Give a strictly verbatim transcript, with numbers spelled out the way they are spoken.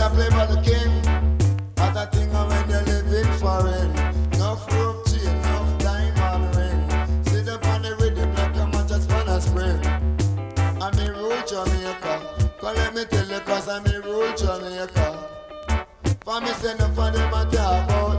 a play for the king. Other thing when you live in foreign. Enough rope chain, enough diamond ring. Sit up on the rhythm like a man just on a spring. I'm in rule Jamaica. Come let me tell you cause I'm in rule Jamaica. For me send up for them and talk about